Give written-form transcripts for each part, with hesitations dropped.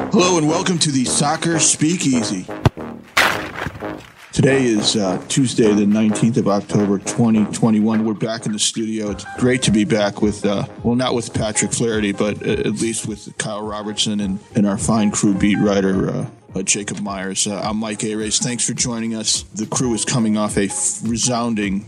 Hello and welcome to the Soccer Speakeasy. Today is Tuesday, the 19th of October, 2021. We're back in the studio. It's great to be back with, not with Patrick Flaherty, but at least with Kyle Robertson and our fine crew beat writer, Jacob Myers. I'm Mike Arace. Thanks for joining us. The crew is coming off a redounding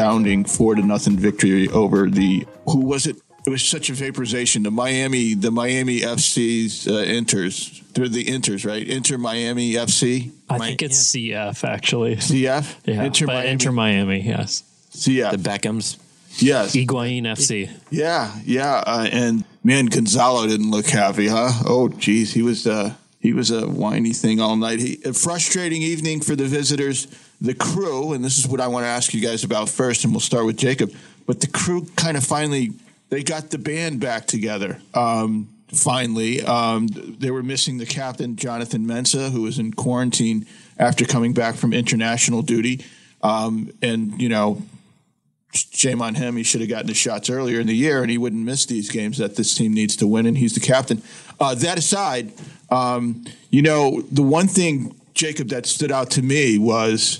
4-0 victory over who was it? It was such a vaporization. The Miami FC's Inters. They're the Inters, right? Inter Miami FC. I think it's CF, actually. CF? Yeah, Inter Miami, yes. CF. The Beckhams. Yes. Higuain FC. Yeah. And man, Gonzalo didn't look happy, huh? Oh, geez. He was a whiny thing all night. A frustrating evening for the visitors. The crew, and this is what I want to ask you guys about first, and we'll start with Jacob. But the crew kind of finally, they got the band back together. Finally, they were missing the captain, Jonathan Mensah, who was in quarantine after coming back from international duty. And, you know, shame on him. He should have gotten the shots earlier in the year, and he wouldn't miss these games that this team needs to win, and he's the captain. That aside, you know, the one thing, Jacob, that stood out to me was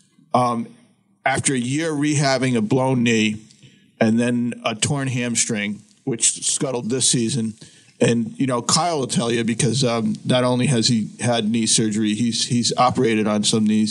after a year rehabbing a blown knee and then a torn hamstring, which scuttled this season. And, you know, Kyle will tell you because not only has he had knee surgery, he's operated on some knees.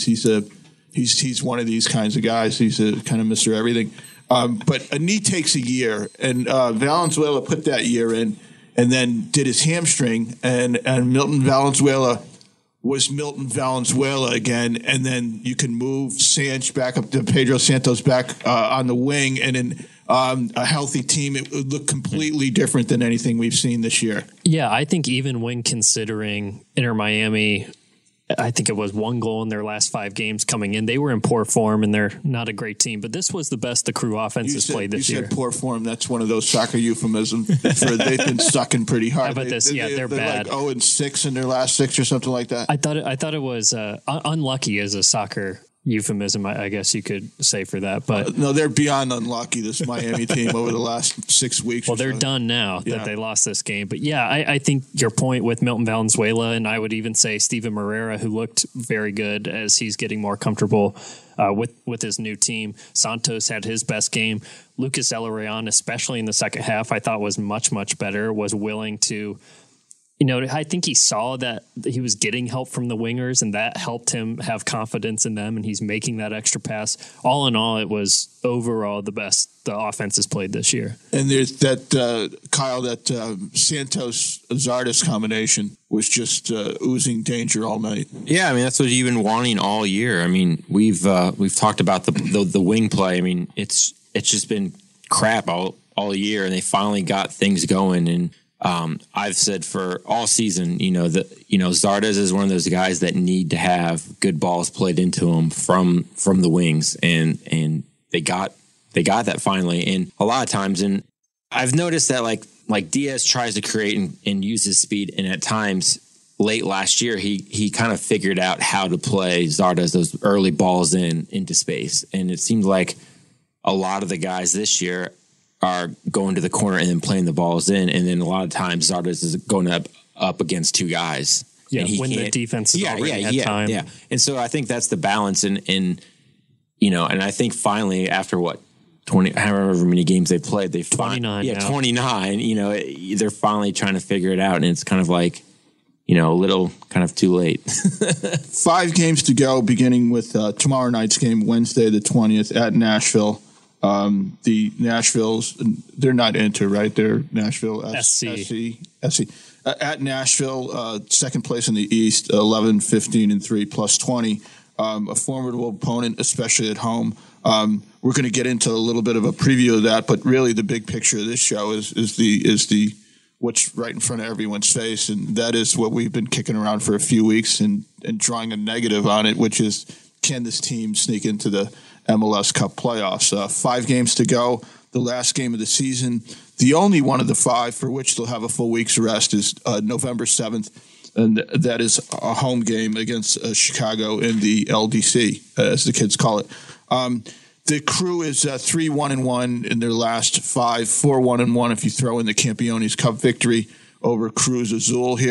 He's one of these kinds of guys. He's a kind of Mr. Everything. But a knee takes a year, and Valenzuela put that year in and then did his hamstring, and Milton Valenzuela was Milton Valenzuela again, and then you can move Sanch back up to Pedro Santos back on the wing, and then a healthy team, it would look completely different than anything we've seen this year. Yeah, I think even when considering Inter Miami, I think it was 1 goal in their last 5 games coming in. They were in poor form, and they're not a great team. But this was the best the crew offense has played this year. You said poor form. That's one of those soccer euphemisms. They've been sucking pretty hard. How about this? They're bad. Like 0-6 in their last 6 or something like that. I thought it was unlucky as a soccer euphemism, I guess you could say for that. But no, they're beyond unlucky, this Miami team, over the last 6 weeks. Well, they're done now that they lost this game. But yeah, I think your point with Milton Valenzuela, and I would even say Steven Moreira, who looked very good as he's getting more comfortable with his new team. Santos had his best game. Lucas Elorrion, especially in the second half, I thought was much, much better, was willing to... You know, I think he saw that he was getting help from the wingers, and that helped him have confidence in them, and he's making that extra pass. All in all, it was overall the best the offense has played this year. And there's that, Kyle, that Santos-Zardes combination was just oozing danger all night. Yeah, I mean, that's what you've been wanting all year. I mean, we've talked about the wing play. I mean, it's just been crap all year, and they finally got things going, and I've said for all season, Zardes is one of those guys that need to have good balls played into him from the wings, and they got that finally. And a lot of times, and I've noticed that like Diaz tries to create and use his speed, and at times late last year he kind of figured out how to play Zardes those early balls into space, and it seems like a lot of the guys this year are going to the corner and then playing the balls in, and then a lot of times Zardes is going up against 2 guys. Yeah, when the defense is already had time. Yeah, and so I think that's the balance, and I think finally after 20, however many games they played, 29. 29. They're finally trying to figure it out, and it's kind of like a little kind of too late. 5 games to go, beginning with tomorrow night's game, Wednesday the 20th at Nashville. The Nashville's, they're not Inter, right? They're Nashville SC. At Nashville, second place in the East, 11, 15, and 3, plus 20. A formidable opponent, especially at home. We're going to get into a little bit of a preview of that, but really the big picture of this show is the what's right in front of everyone's face, and that is what we've been kicking around for a few weeks and drawing a negative on it, which is, can this team sneak into the MLS Cup playoffs? 5 games to go. The last game of the season, the only one of the 5 for which they'll have a full week's rest, is November 7th, and that is a home game against Chicago in the LDC, as the kids call it. The Crew is 3-1-1 in their last 5, 4-1-1 if you throw in the Campeones Cup victory over Cruz Azul here.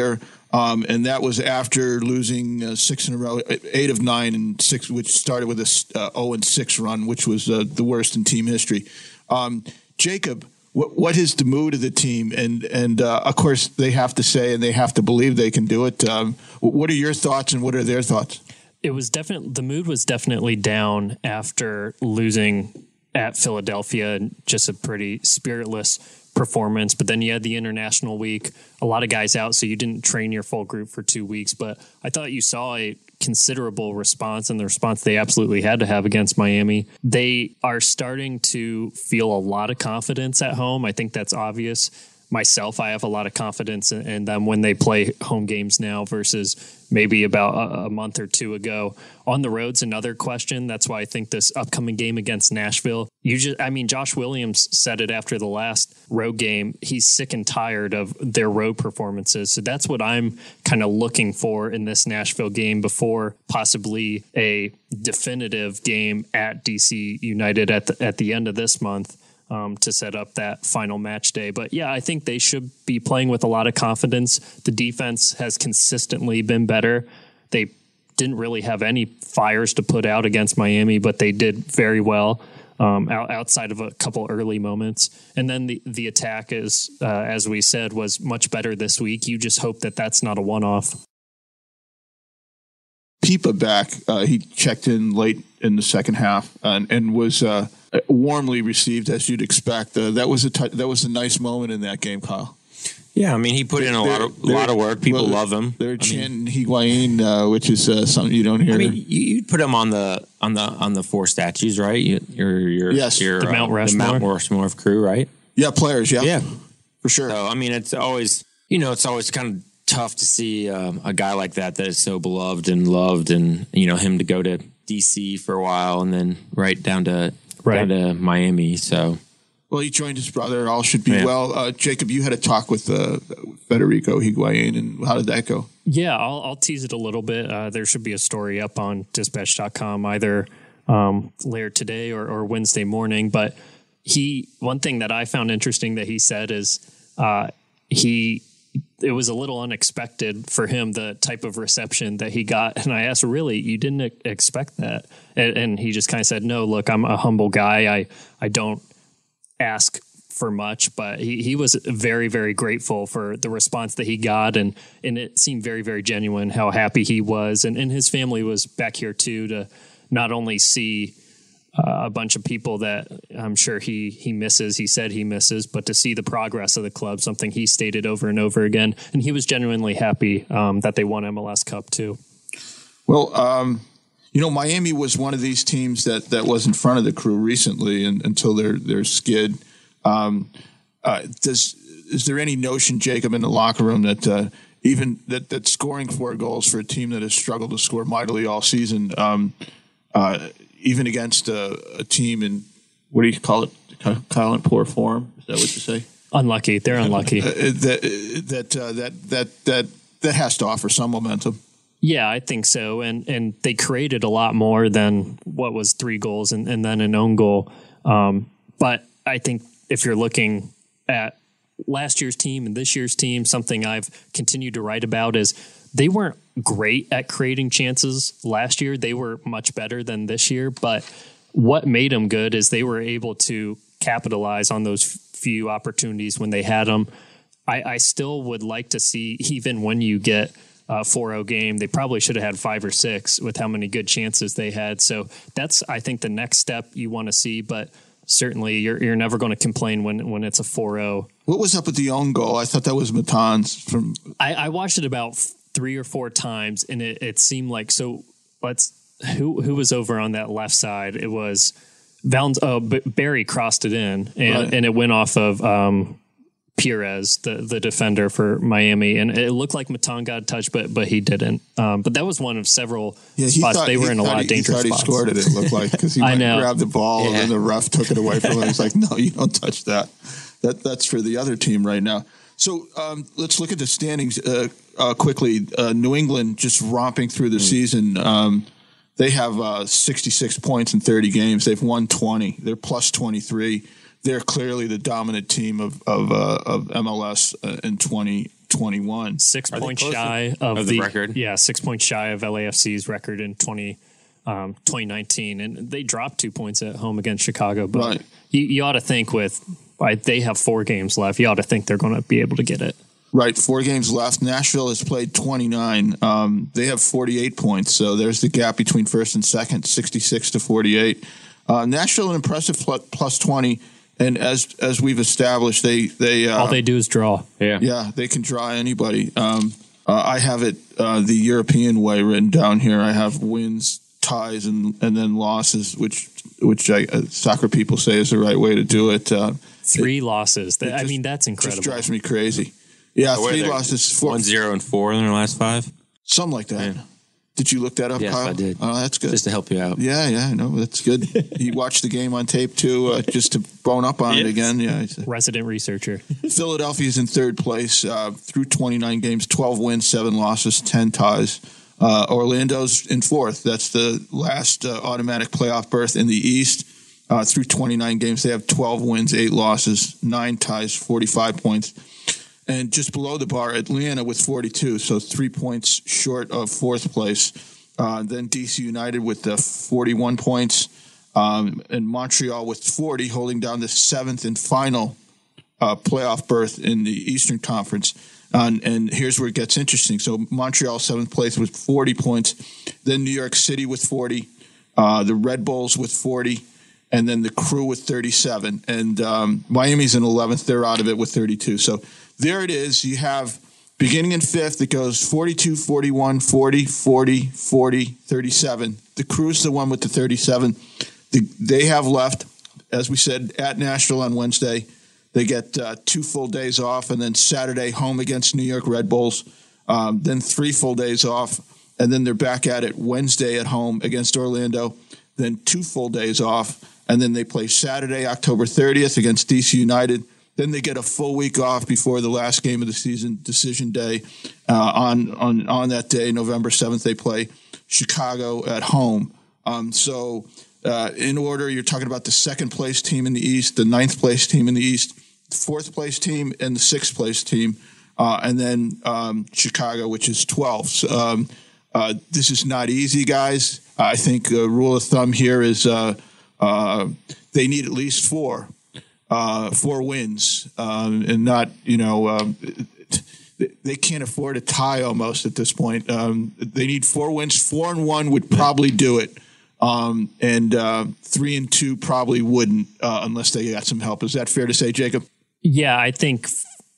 And that was after losing 6 in a row, 8 of 9 and 6, which started with a 0-6 run, which was the worst in team history. Jacob, what is the mood of the team? And of course, they have to say and they have to believe they can do it. What are your thoughts and what are their thoughts? The mood was definitely down after losing at Philadelphia, just a pretty spiritless performance. But then you had the international week, a lot of guys out, so you didn't train your full group for 2 weeks. But I thought you saw a considerable response, and the response they absolutely had to have against Miami. They are starting to feel a lot of confidence at home. I think that's obvious. Myself, I have a lot of confidence in them when they play home games now versus maybe about a month or two ago. On the road's another question. That's why I think this upcoming game against Nashville, Josh Williams said it after the last road game. He's sick and tired of their road performances. So that's what I'm kind of looking for in this Nashville game before possibly a definitive game at DC United at the end of this month. To set up that final match day. But yeah, I think they should be playing with a lot of confidence. The defense has consistently been better. They didn't really have any fires to put out against Miami, but they did very well outside of a couple early moments. And then the attack is, as we said, was much better this week. You just hope that that's not a one-off. Pipa back. He checked in late in the second half and was warmly received, as you'd expect. That was a nice moment in that game, Kyle. Yeah, I mean, he put in a lot of work. People love him. They're chanting Higuain, which is something you don't hear. I mean, you'd put him on the 4 statues, right? Yes, the Mount Rushmore crew, right? Yeah, players. Yeah, for sure. So I mean, it's always kind of tough to see a guy like that is so beloved and loved, and him to go to DC for a while and then down to Miami. So, well, he joined his brother. All should be well. Jacob, you had a talk with Federico Higuain, and how did that go? Yeah, I'll tease it a little bit. There should be a story up on dispatch.com either later today or Wednesday morning. But one thing that I found interesting that he said is it was a little unexpected for him, the type of reception that he got. And I asked, really, you didn't expect that? And he just kind of said, no, look, I'm a humble guy. I don't ask for much, but he was very, very grateful for the response that he got. And it seemed very, very genuine how happy he was. And his family was back here too, to not only see a bunch of people that I'm sure he misses, he said he misses, but to see the progress of the club, something he stated over and over again. And he was genuinely happy that they won MLS Cup too. Well, Miami was one of these teams that was in front of the Crew recently until their skid. Is there any notion, Jacob, in the locker room that even that scoring 4 goals for a team that has struggled to score mightily all season, even against a team in, what do you call it, Kyle, in poor form? Is that what you say? Unlucky. They're unlucky. That has to offer some momentum. Yeah, I think so. And they created a lot more than what was 3 goals and then an own goal. But I think if you're looking at last year's team and this year's team, something I've continued to write about is they weren't great at creating chances last year. They were much better than this year. But what made them good is they were able to capitalize on those few opportunities when they had them. I still would like to see, even when you get a 4-0 game, they probably should have had 5 or 6 with how many good chances they had. So that's, I think, the next step you want to see. But certainly you're never going to complain when it's a 4-0. What was up with the own goal? I thought that was Matan's from. I watched it about 3 or 4 times, and it seemed like, so who was over on that left side? It was Barry crossed it in, and it went off of Perez, the defender for Miami, and it looked like Matan got a touch, but he didn't. But that was one of several spots. They were in a lot of dangerous spots. He scored it looked like, because he grabbed the ball and then the ref took it away from him. He's like, no, you don't touch that. That's for the other team right now. So let's look at the standings quickly. New England just romping through the season. They have 66 points in 30 games. They've won 20. They're plus 23. They're clearly the dominant team of MLS in 2020. 21. 6 points shy of the record. Yeah, 6 points shy of LAFC's record in 2019. And they dropped 2 points at home against Chicago. But Right. you ought to think they have 4 games left. You ought to think they're going to be able to get it. Right, 4 games left. Nashville has played 29. They have 48 points, so there's the gap between first and second, 66 to 48. Nashville, an impressive plus 20, and as we've established, they all they do is draw. Yeah, they can draw anybody. I have it the European way written down here. I have wins, ties, and then losses, which soccer people say is the right way to do it. 3 losses. That's incredible. Just drives me crazy. Yeah, 3 losses. 1-0-4 in their last 5. Something like that. Yeah. Did you look that up, yes, Kyle? I did. Oh, that's good. Just to help you out. Yeah, no, that's good. You watched the game on tape, too, just to bone up on it again. Yeah, resident researcher. Philadelphia's in third place through 29 games, 12 wins, 7 losses, 10 ties. Orlando's in fourth. That's the last automatic playoff berth in the East. Through 29 games, they have 12 wins, 8 losses, 9 ties, 45 points. And just below the bar, Atlanta with 42, so 3 points short of fourth place. Then DC United with 41 points, and Montreal with 40, holding down the 7th and final playoff berth in the Eastern Conference. And here's where it gets interesting. So Montreal 7th place with 40 points, then New York City with 40, the Red Bulls with 40, and then the Crew with 37. And Miami's in 11th. They're out of it with 32. So there it is. You have beginning in 5th, it goes 42, 41, 40, 40, 40, 37. The Crew's the one with the 37. They have left, as we said, at Nashville on Wednesday. They get 2 full days off, and then Saturday home against New York Red Bulls. Then 3 full days off, and then they're back at it Wednesday at home against Orlando. Then 2 full days off, and then they play Saturday, October 30th against DC United. Then they get a full week off before the last game of the season, decision day. On that day, November 7th, they play Chicago at home. So in order, you're talking about the 2nd place team in the East, the 9th place team in the East, the 4th place team, and the 6th place team, and then Chicago, which is 12th. So, this is not easy, guys. I think a rule of thumb here is they need at least 4 wins, and not, they can't afford a tie almost at this point. They need 4 wins. 4-1 would probably do it. And 3-2 probably wouldn't, unless they got some help. Is that fair to say, Jacob? Yeah, I think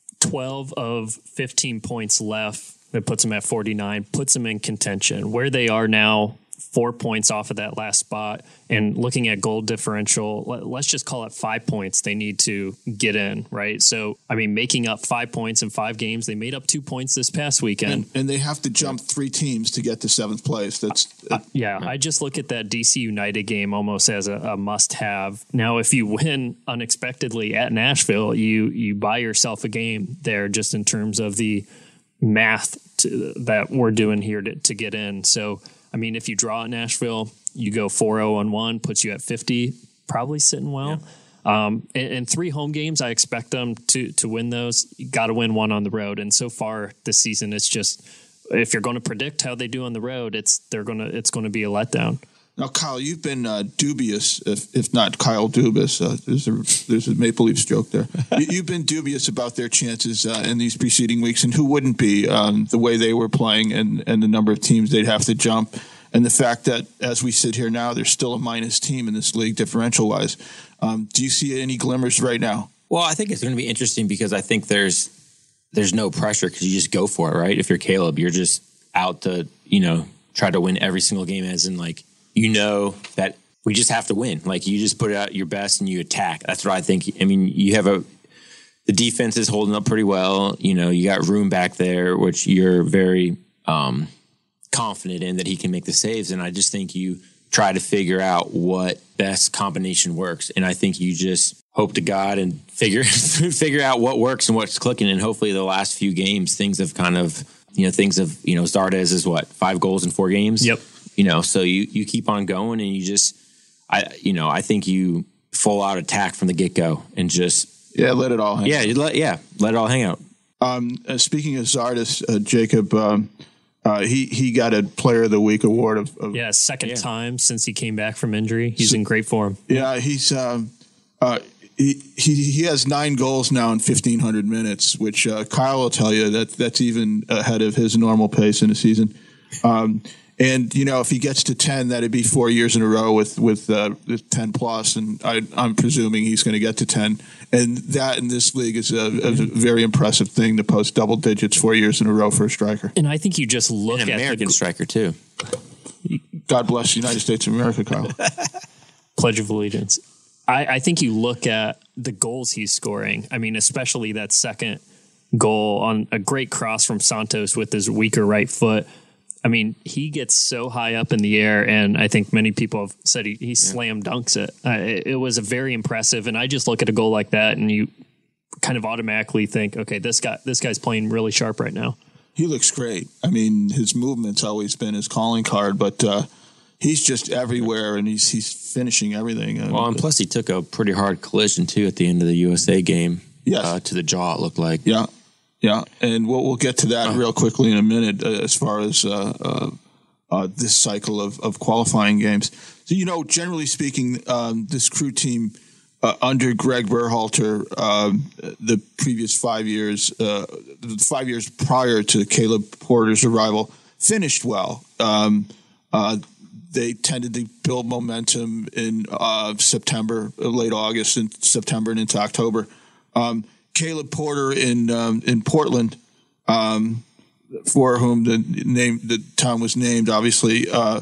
12 of 15 points left. That puts them at 49, puts them in contention. Where they are now, 4 points off of that last spot, and looking at goal differential, let's just call it 5 points they need to get in, right? So, making up 5 points in 5 games, they made up 2 points this past weekend. And they have to jump 3 teams to get to 7th place. I just look at that DC United game almost as a must-have. Now, if you win unexpectedly at Nashville, you buy yourself a game there just in terms of the math that we're doing here to get in. So, if you draw at Nashville, you go 4-0-1, puts you at 50, probably sitting well. Yeah. And 3 home games, I expect them to win those. You got to win 1 on the road. And so far this season, it's just, if you're going to predict how they do on the road, it's going to be a letdown. Now, Kyle, you've been dubious, if not Kyle Dubas. There's a Maple Leafs joke there. You've been dubious about their chances in these preceding weeks, and who wouldn't be, the way they were playing and the number of teams they'd have to jump, and the fact that, as we sit here now, they're still a minus team in this league differential-wise. Do you see any glimmers right now? Well, I think it's going to be interesting because I think there's no pressure because you just go for it, right? If you're Caleb, you're just out to, try to win every single game, as in, that we just have to win. You just put out your best and you attack. That's what I think. You have the defense is holding up pretty well. You got room back there, which you're very confident in that he can make the saves. And I just think you try to figure out what best combination works. And I think you just hope to God and figure out what works and what's clicking. And hopefully the last few games, things have Zardes is 5 goals in 4 games. Yep. So you keep on going and you just, I think you full out attack from the get go and just. Yeah, let it all hang out. Let it all hang out. Speaking of Zardes, Jacob, he got a Player of the Week award of second time since he came back from injury. He's in great form. Yeah, he's he has 9 goals now in 1,500 minutes, which Kyle will tell you that's even ahead of his normal pace in a season. And if he gets to 10, that'd be 4 years in a row with 10 plus, and I'm presuming he's going to get to 10. And that in this league is a very impressive thing to post double digits 4 years in a row for a striker. And I think you just look at American striker too. God bless the United States of America, Kyle. Pledge of Allegiance. I think you look at the goals he's scoring. I mean, especially that second goal on a great cross from Santos with his weaker right foot. I mean, he gets so high up in the air, and I think many people have said he slam dunks it. It was a very impressive, and I just look at a goal like that, and you kind of automatically think, okay, this guy's playing really sharp right now. He looks great. I mean, his movement's always been his calling card, but he's just everywhere, and he's finishing everything. Well, and plus he took a pretty hard collision, too, at the end of the USA game. Yes. To the jaw, it looked like. Yeah. Yeah, and we'll get to that real quickly in a minute as far as this cycle of qualifying games. So, generally speaking, this Crew team under Greg Berhalter, the previous 5 years, the 5 years prior to Caleb Porter's arrival, finished well. They tended to build momentum in September, late August, and September and into October. Caleb Porter in Portland, for whom the town was named, obviously,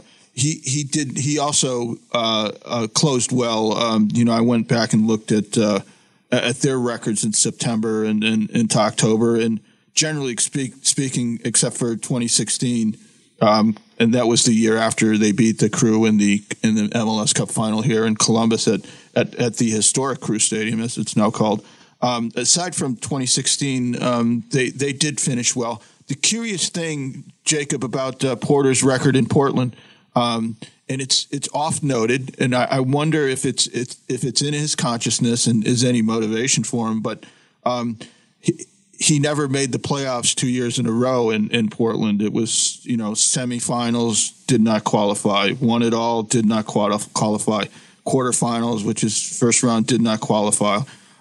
he also closed well. I went back and looked at their records in September and into October, and generally speaking, except for 2016, and that was the year after they beat the Crew in the MLS Cup final here in Columbus at the historic Crew Stadium, as it's now called. Aside from 2016, they did finish well. The curious thing, Jacob, about Porter's record in Portland, and it's oft noted, and I wonder if it's in his consciousness and is any motivation for him. But he never made the playoffs 2 years in a row in Portland. It was semifinals, did not qualify. Won it all, did not qualify. Quarterfinals, which is first round, did not qualify.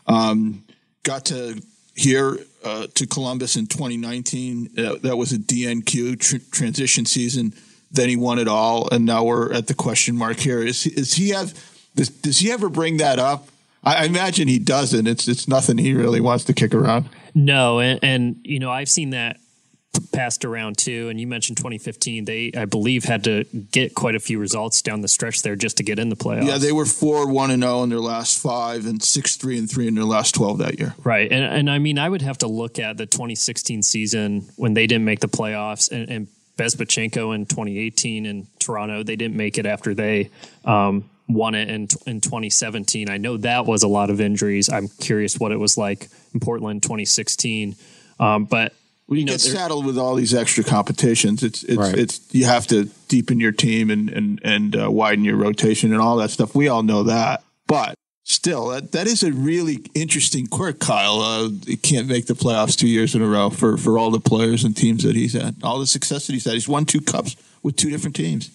Got to here to Columbus in 2019. That was a DNQ transition season. Then he won it all, and now we're at the question mark here. Does he ever bring that up? I imagine he doesn't. It's nothing he really wants to kick around. No, and I've seen that passed around too. And you mentioned 2015. They, I believe, had to get quite a few results down the stretch there just to get in the playoffs. Yeah, they were 4-1-0 in their last 5 and 6-3-3 in their last 12 that year. Right, and I mean, I would have to look at the 2016 season when they didn't make the playoffs, and Bezbachenko in 2018 in Toronto, they didn't make it after they won it in 2017. I know that was a lot of injuries. I'm curious what it was like in Portland 2016, but. When you get saddled with all these extra competitions, it's you have to deepen your team and widen your rotation and all that stuff. We all know that, but still, that is a really interesting quirk, Kyle. He can't make the playoffs 2 years in a row for all the players and teams that he's had, all the success that he's had. He's won 2 cups with 2 different teams.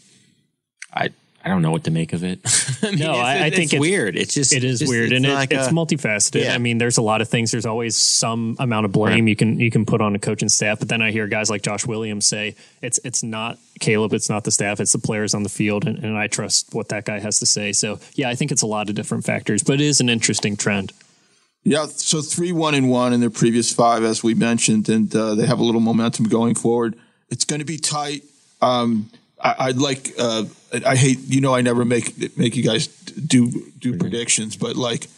I don't know what to make of it. I think it's weird. It is weird, and it's multifaceted. Yeah. I mean, there's a lot of things. There's always some amount of blame you can put on a coaching staff. But then I hear guys like Josh Williams say it's not Caleb, it's not the staff, it's the players on the field, and I trust what that guy has to say. So yeah, I think it's a lot of different factors, but it is an interesting trend. Yeah, so 3-1-1 in their previous 5, as we mentioned, and they have a little momentum going forward. It's going to be tight. I'd like. I hate. I never make you guys do predictions, but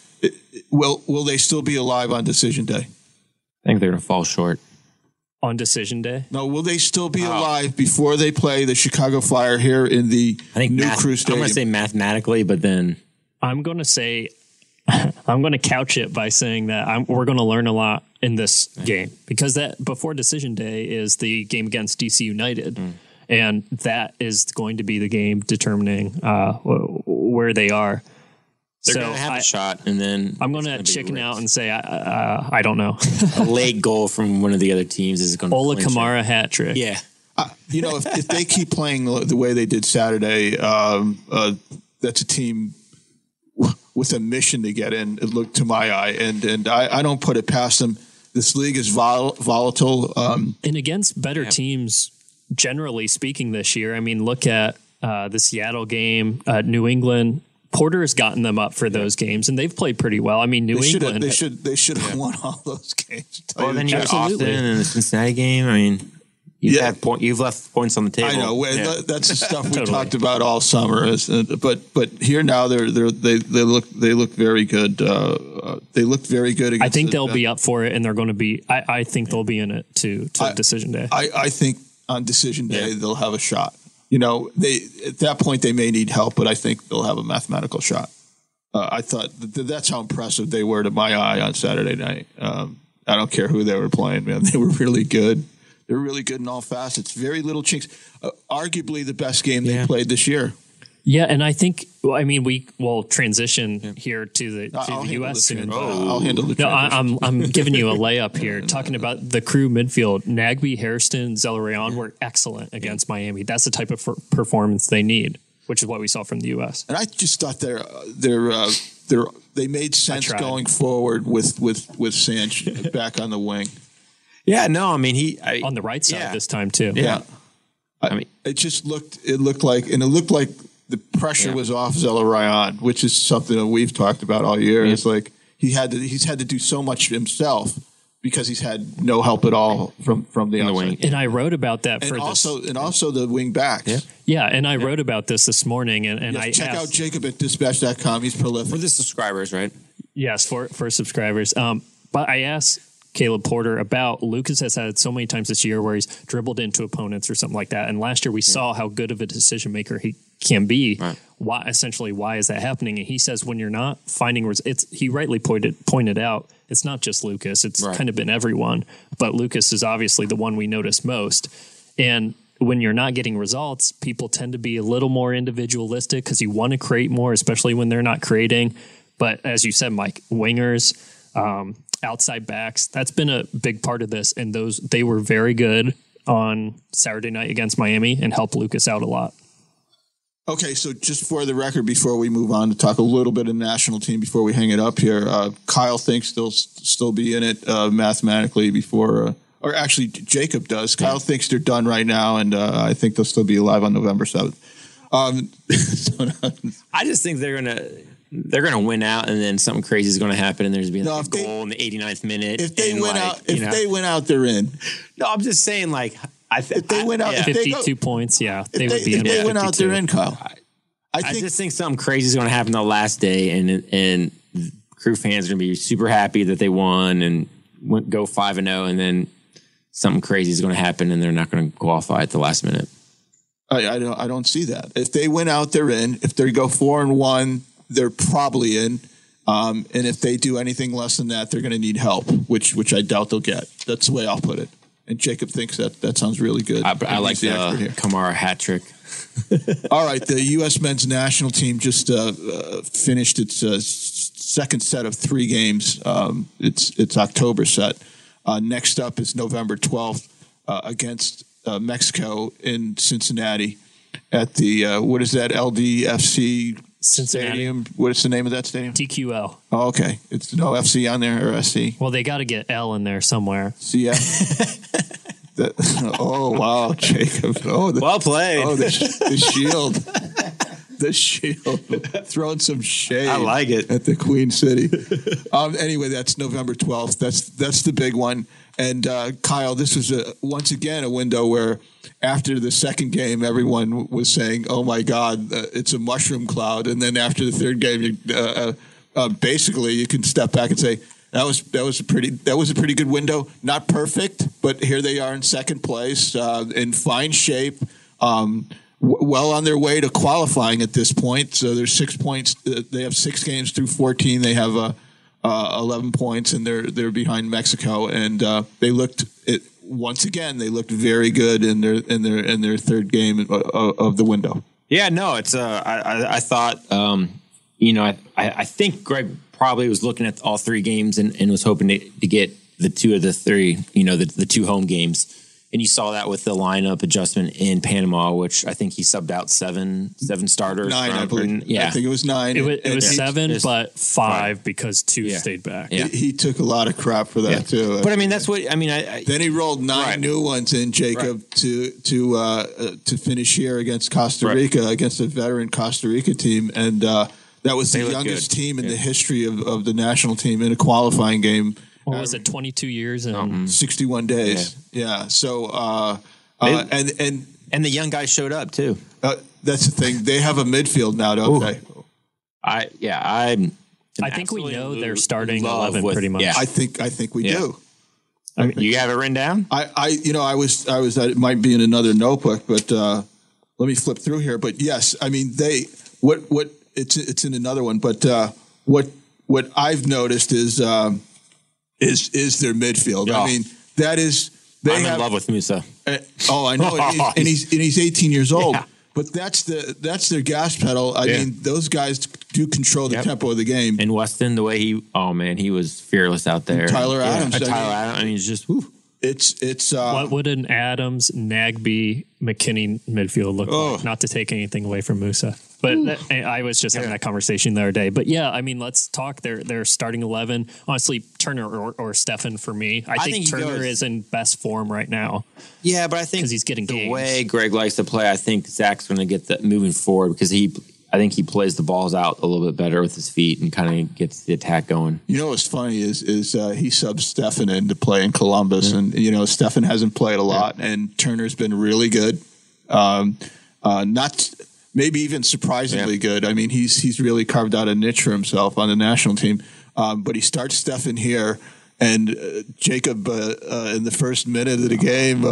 will they still be alive on decision day? I think they're going to fall short on decision day. No, will they still be alive before they play the Chicago Fire here in the new Crew Stadium? I'm going to say mathematically, but then I'm going to say I'm going to couch it by saying that we're going to learn a lot in this game, because that before decision day is the game against DC United. And that is going to be the game determining where they are. They're going to have a shot, and then I'm going to chicken out and say I don't know. A late goal from one of the other teams is going to Ola Kamara hat trick. Yeah. If they keep playing the way they did Saturday, that's a team with a mission to get in. It looked to my eye, and I don't put it past them. This league is volatile, and against better teams, generally speaking, this year. I mean, look at the Seattle game, New England. Porter has gotten them up for those games, and they've played pretty well. I mean, New England. They should have won all those games. Well, then you have Austin and the Cincinnati game. I mean, you've left points on the table. I know that's the stuff we talked about all summer. But here now they look very good. They looked very good. I think they'll be up for it, and they're going to be. I think they'll be in it to decision day. I think on decision day they'll have a shot. At that point they may need help, but I think they'll have a mathematical shot. I thought that's how impressive they were to my eye on Saturday night. I don't care who they were playing, man. They were really good. They're really good in all facets. Very little chinks. Arguably the best game they played this year. Yeah, and I think we will transition here to the U.S. soon. I'll handle the transition. I'm giving you a layup here. Talking about the Crew midfield, Nagbe, Hairston, Zelarayán were excellent against Miami. That's the type of performance they need, which is what we saw from the U.S. And I just thought they made sense going forward with Sanch back on the wing. Yeah, no, I mean on the right side this time too. Yeah, I mean it looked like the pressure was off Zelarayán, which is something that we've talked about all year. It's like he's had to do so much himself because he's had no help at all from the wing. And I wrote about that and also the wing backs. Yeah, and I wrote about this morning, and I check out Jacob at dispatch.com. He's prolific for the subscribers, right? Yes, for subscribers. But I asked Caleb Porter about Lucas has had so many times this year where he's dribbled into opponents or something like that. And last year we saw how good of a decision maker he can be. Right. Why is that happening? And he says when you're not finding he rightly pointed out it's not just Lucas. It's kind of been everyone. But Lucas is obviously the one we notice most. And when you're not getting results, people tend to be a little more individualistic because you want to create more, especially when they're not creating. But as you said, Mike, wingers, outside backs, that's been a big part of this. And they were very good on Saturday night against Miami and helped Lucas out a lot. Okay, so just for the record, before we move on to talk a little bit of national team before we hang it up here, Kyle thinks they'll still be in it mathematically before, or actually Jacob does. Kyle thinks they're done right now, and I think they'll still be alive on November 7th. I just think they're gonna win out, and then something crazy is going to happen, and there's going to be a goal in the 89th minute. If they win out, they're in. No, I'm just saying, like, if they win out, 52 points, they would be in. If they win out, they're in, Kyle. I just think something crazy is going to happen the last day, and Crew fans are going to be super happy that they won and go 5-0, and then something crazy is going to happen, and they're not going to qualify at the last minute. I don't see that. If they win out, they're in. If they go 4-1, they're probably in. And if they do anything less than that, they're going to need help, which I doubt they'll get. That's the way I'll put it. And Jacob thinks that sounds really good. I like the Kamara hat trick. All right, the U.S. men's national team just finished its second set of 3 games. It's October set. Next up is November 12th against Mexico in Cincinnati at the what is that LDFC Cincinnati Stadium? What is the name of that stadium? TQL. Oh, okay. It's no FC on there or SC. Well, they got to get L in there somewhere. CF. Oh wow, Jacob! Oh, well played. Oh, the shield, the shield, throwing some shade. I like it at the Queen City. Anyway, that's November 12th. That's the big one. And Kyle, this was once again a window where after the second game, everyone was saying, "Oh my God, it's a mushroom cloud." And then after the third game, basically you can step back and say, That was a pretty good window. Not perfect, but here they are in second place, in fine shape, well on their way to qualifying at this point. So there's 6 points. They have 6 games through 14. They have 11 points, and they're behind Mexico. And they looked once again. They looked very good in their third game of the window. Yeah, no, it's I thought. I think Greg probably was looking at all 3 games and was hoping to get the 2 of the 3, the 2 home games. And you saw that with the lineup adjustment in Panama, which I think he subbed out seven starters. 9, I believe. Yeah. I think it was 9. It was 7, but 5 because 2 stayed back. Yeah. He took a lot of crap for that too. But I mean, that's what I mean. Then he rolled 9 new ones in, Jacob, to finish here against Costa Rica, against a veteran Costa Rica team, and that was the youngest team in the history of the national team in a qualifying game. What was it? 22 years and 61 days. Yeah. So and the young guys showed up too. That's the thing. They have a midfield now, don't they? I think we know they're starting 11 pretty much. Yeah. I think we do. I mean, you have it written down? I was it might be in another notebook, but let me flip through here. But yes, I mean it's in another one. But what I've noticed is their midfield. Oh. I mean, that is I'm in love with Musa. I know, and he's 18 years old. Yeah. But that's their gas pedal. I mean, those guys do control the tempo of the game. And Weston, the way he was fearless out there. Tyler Adams. Adams. I mean, it's just whew. It's what would an Adams, Nagby, McKinney midfield look like? Not to take anything away from Musa, but I was just having that conversation the other day. But yeah, I mean, let's talk. They're starting 11. Honestly, Turner or Steffen for me. I think Turner is in best form right now. Yeah, but I think because he's getting the games. way Greg likes to play, I think Zach's going to get that moving forward because I think he plays the balls out a little bit better with his feet and kind of gets the attack going. You know what's funny is he subs Steffen in to play in Columbus, and Steffen hasn't played a lot, and Turner's been really good, not maybe even surprisingly good. I mean, he's really carved out a niche for himself on the national team. But he starts Steffen here, and Jacob in the first minute of the game,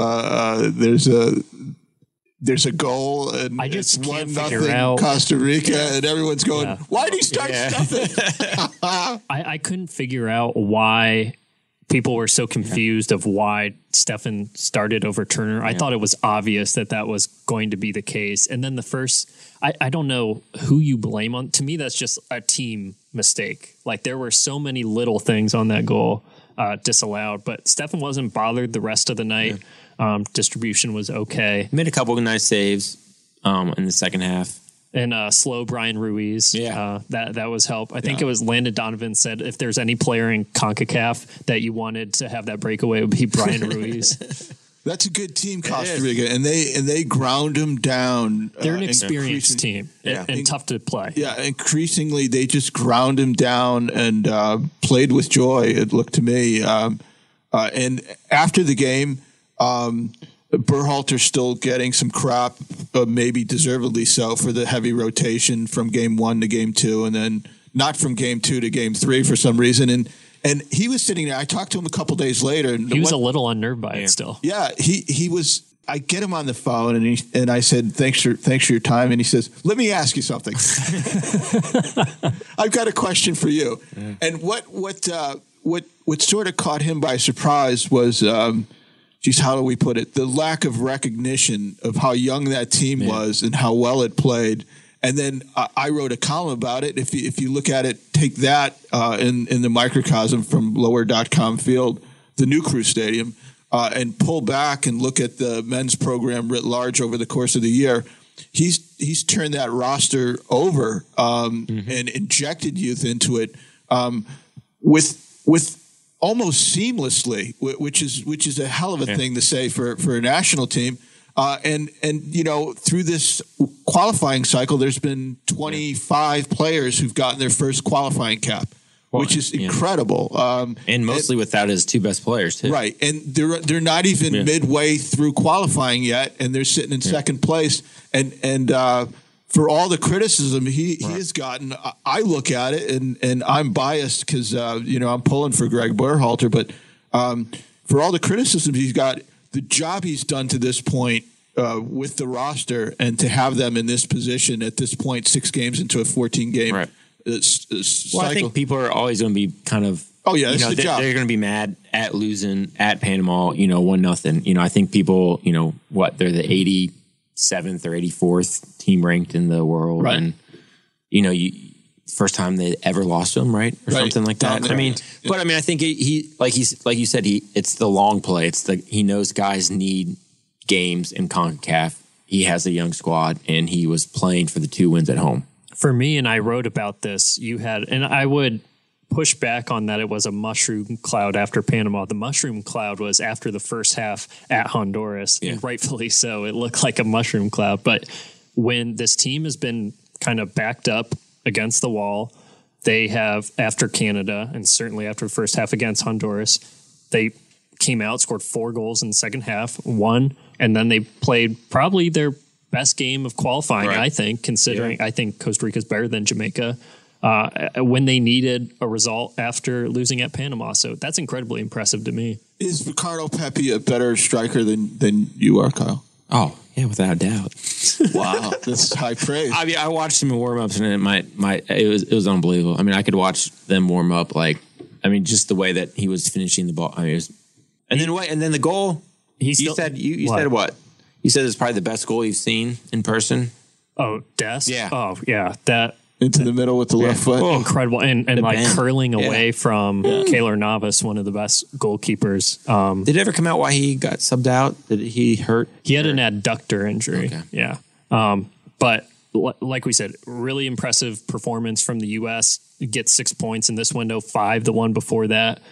there's a goal, and I just it's can't figure out Costa Rica, and everyone's going, "Why did he start Steffen?" I couldn't figure out why people were so confused of why Steffen started over Turner. I thought it was obvious that was going to be the case. And then the first, I don't know who you blame on. To me, that's just a team mistake. Like there were so many little things on that goal disallowed, but Steffen wasn't bothered the rest of the night. Distribution was okay. Made a couple of nice saves in the second half. And slow Brian Ruiz. That was help. I think it was Landon Donovan said if there's any player in CONCACAF that you wanted to have that breakaway, it would be Brian Ruiz. That's a good team, Costa Rica, and they ground him down. They're an experienced team and tough to play. Yeah, increasingly they just ground him down and played with joy, it looked to me. And after the game, Berhalter's still getting some crap, maybe deservedly so, for the heavy rotation from game 1 to game 2, and then not from game 2 to game 3 for some reason. And he was sitting there. I talked to him a couple days later. And he was a little unnerved by it still. Yeah, he was. I get him on the phone, and I said, "Thanks for your time." And he says, "Let me ask you something. I've got a question for you." Yeah. And what sort of caught him by surprise was. How do we put it? The lack of recognition of how young that team was and how well it played. And then I wrote a column about it. If you look at it, take that in the microcosm from Lower.com Field, the New Crew Stadium, and pull back and look at the men's program writ large over the course of the year. He's turned that roster over and injected youth into it with almost seamlessly, which is a hell of a thing to say for a national team. And through this qualifying cycle, there's been 25 players who've gotten their first qualifying cap, which is incredible. And mostly without his 2 best players too. Right. And they're not even midway through qualifying yet, and they're sitting in second place. And for all the criticism he has gotten, I look at it and I'm biased because I'm pulling for Greg Berhalter, but for all the criticism he's got, the job he's done to this point with the roster and to have them in this position at this point, 6 games into a 14-game cycle. I think people are always going to be kind of that's the job. They're going to be mad at losing at Panama, 1-0. I think people, they're the 87th or 84th team ranked in the world. Right. And, first time they ever lost to him, right? Or something like that. I think he like you said, it's the long play. He knows guys need games in CONCACAF. He has a young squad, and he was playing for the 2 wins at home. For me, and I wrote about this, and I would push back on that it was a mushroom cloud after Panama. The mushroom cloud was after the first half at Honduras, and rightfully so. It looked like a mushroom cloud. But when this team has been kind of backed up against the wall, they have, after Canada, and certainly after the first half against Honduras, they came out, scored 4 goals in the second half, won, and then they played probably their best game of qualifying, I think, considering I think Costa Rica's better than Jamaica when they needed a result after losing at Panama. So that's incredibly impressive to me. Is Ricardo Pepi a better striker than you are, Kyle? Oh, yeah, without a doubt. Wow, that's high praise. I mean, I watched him in warm-ups, and it was unbelievable. I mean, I could watch them warm up, just the way that he was finishing the ball. I mean, and then the goal. You said what? You said it's probably the best goal you've seen in person. Oh, Dest? Yeah. Oh, yeah. That into the middle with the left foot. Oh, incredible. And curling away from Keylor Navas, one of the best goalkeepers. Did it ever come out why he got subbed out? Did he hurt? He had an adductor injury. Okay. Yeah. But like we said, really impressive performance from the U.S. Get 6 points in this window, 5 the one before that.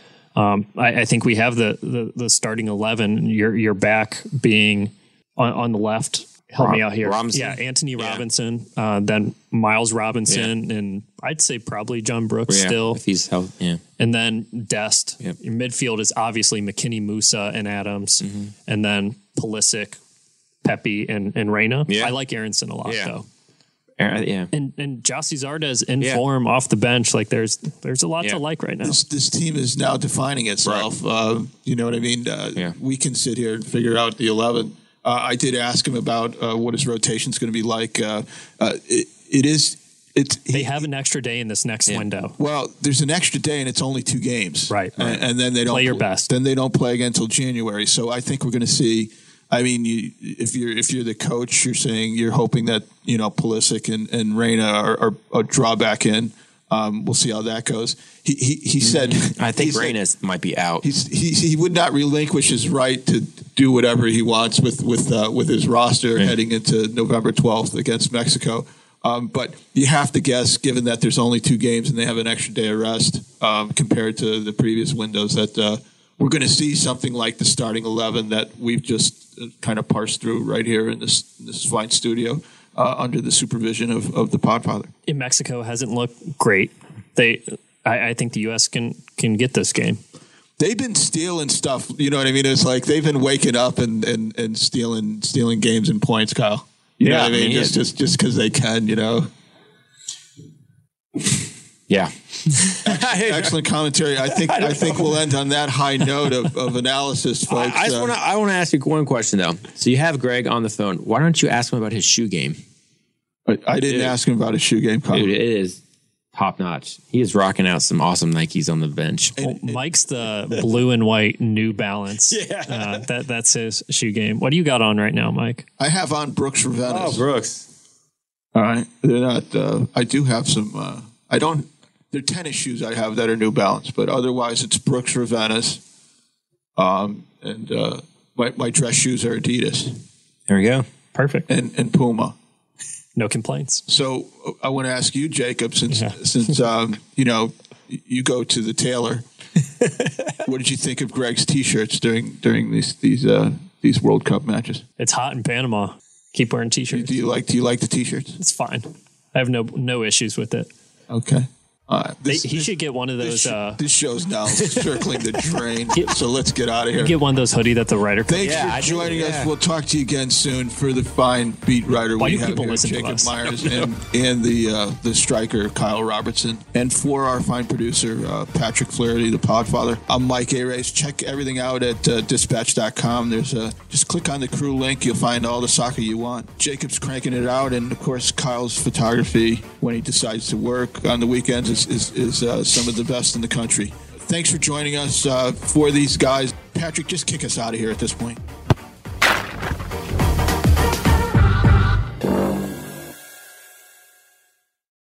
I think we have the starting 11. Your back being on the left. Help me out here. Robinson. Yeah, Anthony Robinson, then Miles Robinson, and I'd say probably John Brooks still. If he's healthy, yeah. And then Dest. Yep. Your midfield is obviously McKinney, Musa, and Adams. Mm-hmm. And then Pulisic, Pepi, and Reyna. Yeah. I like Aronson a lot, though. Yeah. And Jossie Zardes in form off the bench. Like there's a lot to like right now. This team is now defining itself. Right. You know what I mean? We can sit here and figure out the 11. I did ask him about what his rotation is going to be like. They have an extra day in this next window. Well, there's an extra day, and it's only 2 games, right? And then they don't play your best. Then they don't play again until January. So I think we're going to see. I mean, if you're the coach, you're saying you're hoping that Pulisic and Reyna are draw back in. We'll see how that goes. He said, I think Reyna might be out. He would not relinquish his right to do whatever he wants with his roster heading into November 12th against Mexico. But you have to guess, given that there's only 2 games and they have an extra day of rest compared to the previous windows, that we're going to see something like the starting 11 that we've just kind of parsed through right here in this fine studio. Under the supervision of the Podfather. In Mexico hasn't looked great. I think the U.S. can get this game. They've been stealing stuff. You know what I mean? It's like they've been waking up and stealing games and points, Kyle. You know what I mean? Just because they can, Yeah. Excellent commentary. I think we'll end on that high note of analysis, folks. I want to ask you one question though. So you have Greg on the phone. Why don't you ask him about his shoe game? I didn't ask him about his shoe game. Dude, it is top notch. He is rocking out some awesome Nikes on the bench. Mike's the blue and white New Balance. That's his shoe game. What do you got on right now, Mike? I have on Brooks Ravennas. Oh, Brooks. All right, they're not. I do have some. I don't. They're tennis shoes I have that are New Balance, but otherwise it's Brooks Ravennas. And my dress shoes are Adidas. There we go. Perfect. And Puma. No complaints. So I want to ask you, Jacob, since you go to the tailor. What did you think of Greg's T-shirts during these World Cup matches? It's hot in Panama. Keep wearing T-shirts. Do you like the T-shirts? It's fine. I have no issues with it. Okay. He should get one of those. This show's now circling the drain, so let's get out of here. Get one of those hoodie that the writer. Thanks for joining us. We'll talk to you again soon for the fine beat writer we have here, Jacob Myers, and the striker Kyle Robertson, and for our fine producer Patrick Flaherty, the Podfather. I'm Mike Arace. Check everything out at dispatch.com. There's just click on the crew link. You'll find all the soccer you want. Jacob's cranking it out, and of course Kyle's photography when he decides to work on the weekends is some of the best in the country. Thanks for joining us for these guys. Patrick, just kick us out of here at this point.